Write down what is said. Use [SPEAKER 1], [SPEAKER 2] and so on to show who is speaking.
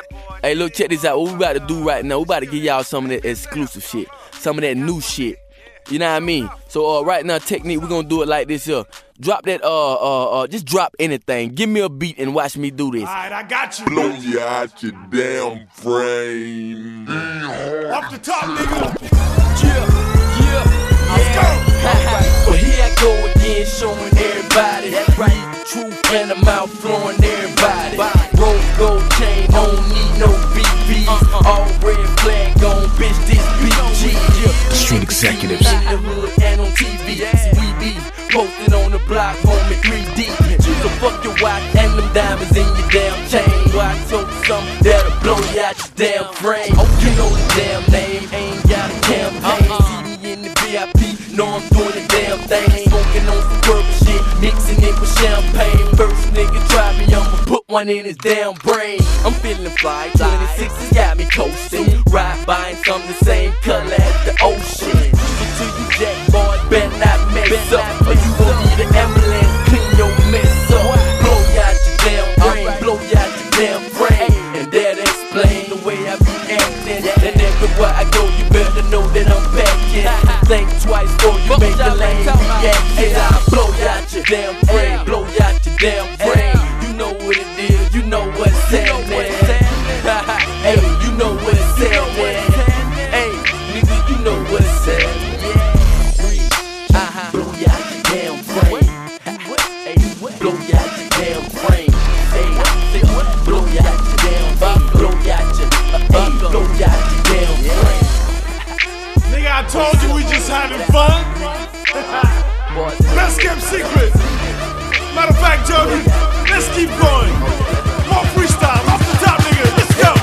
[SPEAKER 1] Hey, look, check this out. What we about to do right now, we about to give y'all some of that exclusive shit. Some of that new shit. You know what I mean? So right now, technique, we're gonna do it like this here. Drop that, just drop anything. Give me a beat and watch me do this.
[SPEAKER 2] Alright, I got you.
[SPEAKER 3] Blow you out your damn frame.
[SPEAKER 2] Off the top, nigga.
[SPEAKER 1] Yeah.
[SPEAKER 2] Let's go.
[SPEAKER 1] Well, here I go again, showing everybody that's right. Truth and the mouth flowing everybody. Rose gold chain, don't need no BB. All red flag on, bitch, this BG.
[SPEAKER 4] Street executives.
[SPEAKER 1] In the hood and on TV, we be posted on the block, home in 3D. So fuck your watch and them diamonds in your damn chain. Watch so something that'll blow you out your damn frame. You know the damn name, ain't got a campaign. See me in the VIP, know I'm doing the damn thing. Smoking on some purple shit, mixing it with champagne. First nigga try me, I'ma put one in his damn brain. I'm feeling fly, 26's got me coasting. Ride by and some the same color as the ocean. So to you jack boy, better not mess up, or you gon' need an ambulance, clean your mess up. Blow you out your damn brain, blow you out your damn brain. And that explain the way I be acting. And everywhere I go, you better know that I'm packing. Think twice before you make the lane reaction. I'll blow you out your damn brain, blow you out your damn brain. You know what it is, you know what's happening. Hey, you know what's happening. Hey, nigga, you know what's happening. Blow you out your damn brain. Hey, blow you out your damn brain. Hey, blow you out your damn brain. Blow you out your, blow you out your damn brain.
[SPEAKER 2] Nigga, I told you we just having fun. Best kept secret. Matter of fact, Jody, let's keep going.